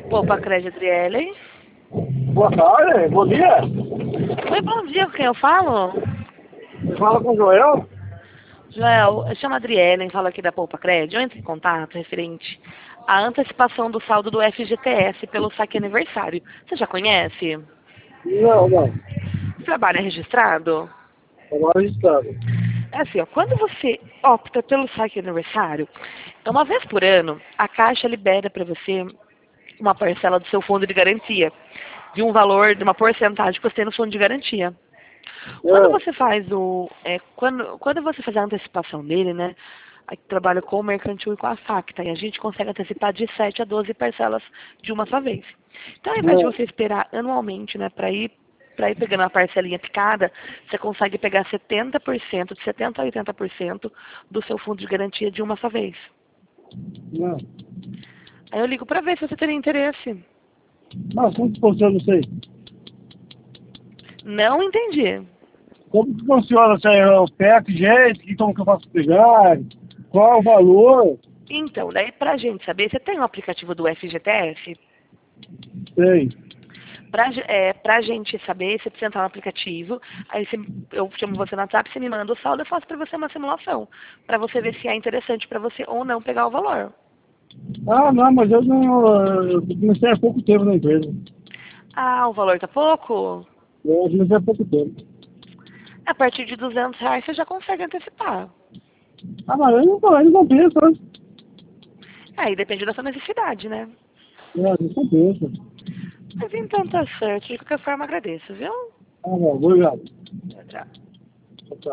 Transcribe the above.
Opa, Crédito Adriele. Boa tarde, bom dia. Oi, bom dia, com quem eu falo? Você fala com o Joel? Joel, eu chamo a Adriele, falo aqui da Poupa Crédito. Eu entro em contato referente à antecipação do saldo do FGTS pelo saque aniversário. Você já conhece? Não. Você trabalha registrado? Está registrado. É assim, ó, quando você opta pelo saque aniversário, uma vez por ano, a Caixa libera para você uma parcela do seu fundo de garantia, de um valor, de uma porcentagem que você tem no fundo de garantia. Quando você faz quando você faz a antecipação dele, né? A gente trabalha com o mercantil e com a Facta, e a gente consegue antecipar de 7 a 12 parcelas de uma só vez. Então, ao invés de você esperar anualmente, né, para ir pegando a parcelinha picada, você consegue pegar 70%, de 70% a 80% do seu fundo de garantia de uma só vez. Não. Aí eu ligo para ver se você teria interesse. Mas como que funciona isso aí? Não entendi. Como que funciona isso aí? Eu pego gente, como que eu faço pegar? Qual é o valor? Então, daí pra gente saber, você tem um aplicativo do FGTS? Sei. Pra gente saber, você precisa entrar no aplicativo, aí eu chamo você no WhatsApp, você me manda o saldo, eu faço pra você uma simulação, pra você ver se é interessante pra você ou não pegar o valor. Ah, não, mas eu não. Eu comecei há pouco tempo na empresa. Ah, o valor tá pouco? Eu comecei há pouco tempo. A partir de R$ 200 você já consegue antecipar. Ah, mas eu não compensa, né? Aí depende da sua necessidade, né? Não compensa. Mas então tá certo, de qualquer forma agradeço, viu? Ah, bom, obrigado. Tchau, tchau.